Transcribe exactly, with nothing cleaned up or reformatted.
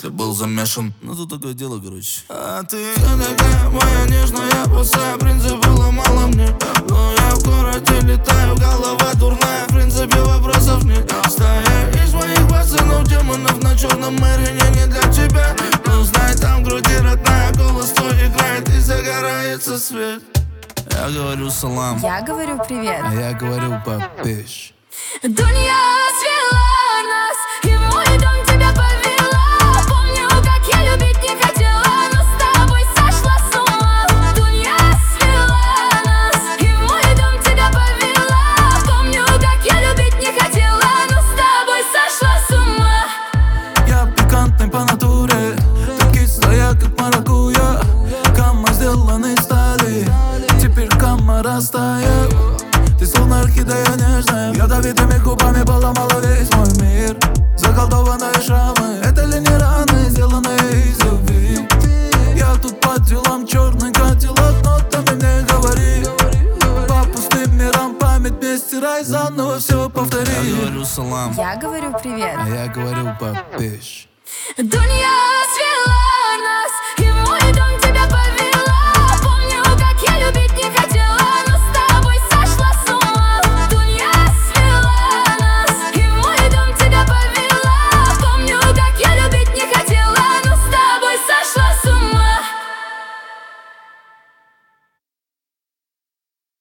если был замешан. Ну тут такое дело, короче. А ты вся такая моя нежная, босая, в принципе, ломала мне. Но я в городе летаю, голова дурная, в принципе, вопросов нет. Стая из моих пацанов, демонов на черном Мэрине не для тебя. Ну знай, там в груди родная, голос твой играет и загорается свет. Я говорю салам, я говорю привет, а я говорю папиш. Дунья свела нас, и в мой дом тебя повела. Помню, как я любить не хотела, но с тобой сошла с ума. Дунья свела нас, и в мой дом тебя повела. Помню, как я любить не хотела, но с тобой сошла с ума. Я пикантный по натуре, ты кислая, как маракуйя. Камма сделаны стали, теперь камма растает. Ты словно орхидея нежная, ядовитыми губами поломала весь мой мир. Заколдованные шрамы, это ли не раны, сделанные из любви? Я тут по делам, черный кадиллак, нотами мне говори. По пустым мирам память не стирай, заново все повтори. Я говорю салам, я говорю привет, а я говорю папиш. Дунья